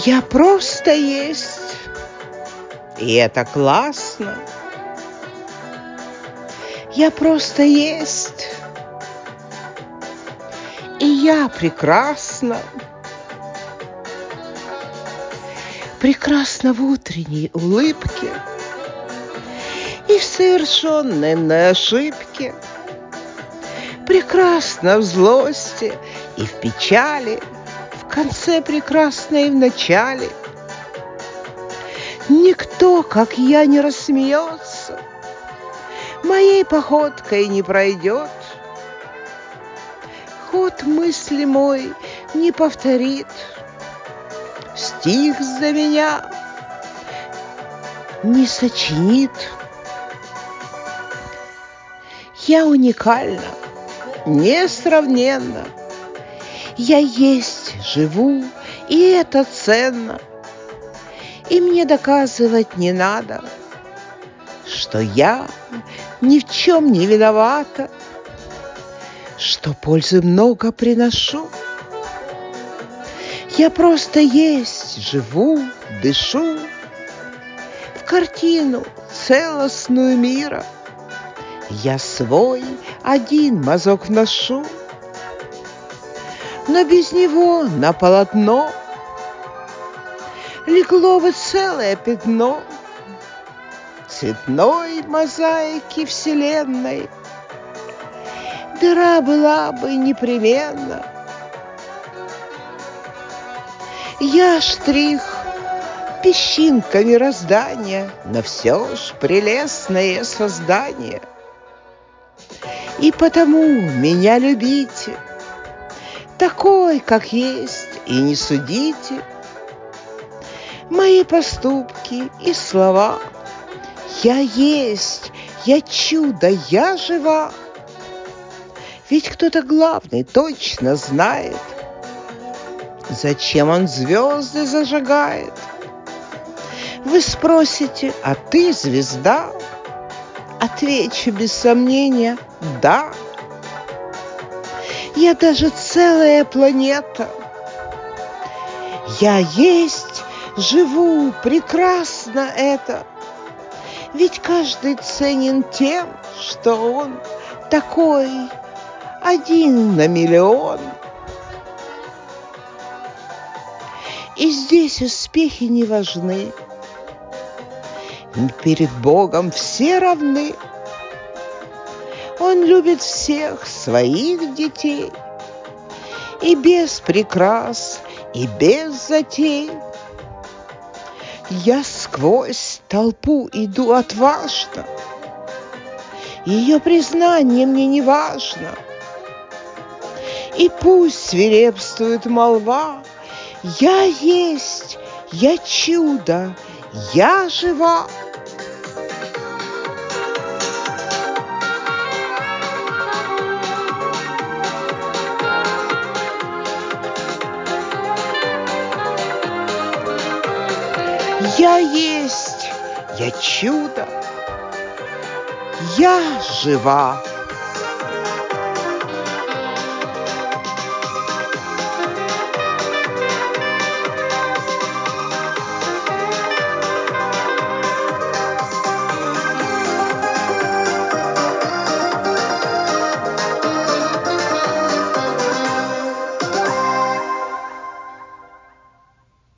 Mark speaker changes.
Speaker 1: Я просто есть, и это классно. Я просто есть, и я прекрасна. Прекрасна в утренней улыбке и в совершенной ошибке. Прекрасна в злости и в печали, в конце прекрасна и в начале. Никто, как я, не рассмеется, моей походкой не пройдет, ход мысли мой не повторит, стих за меня не сочинит. Я уникальна, несравненна. Я есть, живу, и это ценно. И мне доказывать не надо, что я ни в чем не виновата, что пользы много приношу. Я просто есть, живу, дышу в картину целостную мира. Я свой один мазок вношу, но без него на полотно легло бы целое пятно цветной мозаики вселенной. Дыра была бы непременно. Я штрих, песчинка мироздания, но все ж прелестное создание. И потому меня любите, такой, как есть, и не судите мои поступки и слова. Я есть, я чудо, я жива. Ведь кто-то главный точно знает, зачем он звезды зажигает. Вы спросите, а ты звезда? Отвечу без сомнения, да. Я даже целая планета. Я есть, живу, прекрасно это. Ведь каждый ценен тем, что он такой один на миллион. И здесь успехи не важны. Перед Богом все равны. Он любит всех своих детей. И без прикрас, и без затей. Я сквозь толпу иду отважно. Ее признание мне не важно. И пусть свирепствует молва, я есть, я чудо, я жива. Я есть, я чудо, я жива.